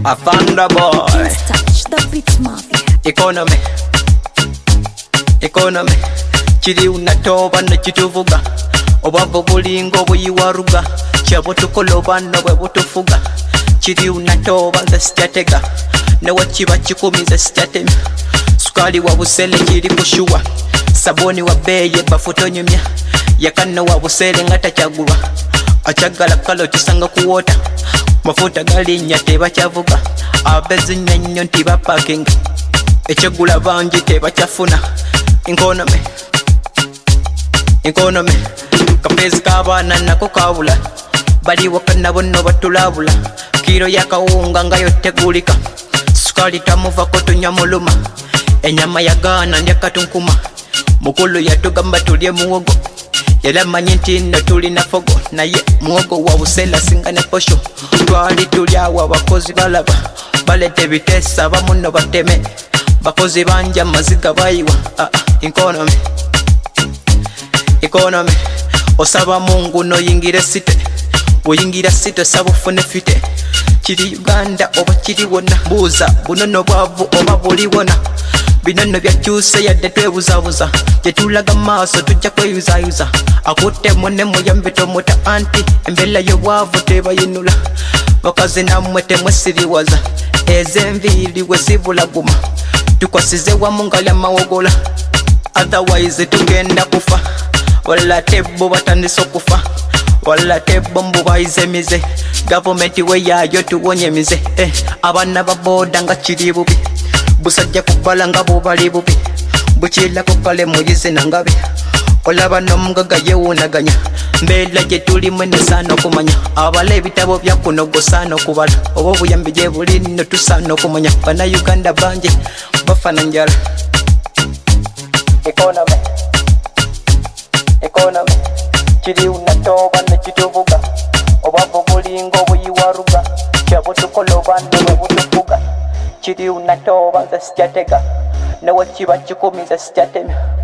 A Thunder Boy. Touch the beat mafia. Economy kiri unatoba nekituvuga obavo bulingo buyiwaruga kyabo tukola no bwe butufuga kiri unatoba nze sitatega ne wakiba kikumiza sitatema sukali wa busele kiri kushuwa saboni wa beye bafutonyumya yakana wa busele ngata kyagulwa achagala kalo kisanga kuwota mafuta galinya teba kyavuga abezi nnyo ntiba parking ekyagula banji teba kyafuna Economy kapezi kabana nako kabula bali wakana bonno batulabula kiro yakawunga ngayo tegulika sukali tamuva ko tunyamuluma enyama yagana ndyakatunkuma mukulu yatugamba tulye muwogo yalamanye nti nno tulina fogo naye muwogo wa busela singane posho twali tulyawo abakozi balaba balete bitesa bamuno bateme bakozi banja maziga bayiwa Economy osaba Mungu no yingire site oyingira site sabo fune fite kiri Uganda oba kiri wona buza bunono bwavu oba buli wona binono byakyuse yadde twebuzabuza tetulaga maaso tujja kweyuzayuza akutte mwone muyambito muta anti embela y'obwavu tebayinula bakazi namwe temwesiriwaza ez'enviiri we sibulaguma tukwasize wamu ngali amawogola otherwise tugenda kufa wala tebo batandise okufa wala tebo mbu bayize mize gavumenti we yayo tuwonye mize abana baboda nga kiri bubi busajja kubala nga bubali bubi bukila kukale muyize nangabe olaba nomugaga yewunaganya mbela gye tulimu nesaana okumanya abala ebitabo byakunogosaana okubala oba obuyambi gye buli nno tusaana okumanya bannayuganda bangi bafana njala Economy kiri unatoba nekituvuga obavo bulingo buyiwaruga kyabo tukola no bwe butufuga kiri unatoba nze sijatega ne wakiba kikumiza sijatema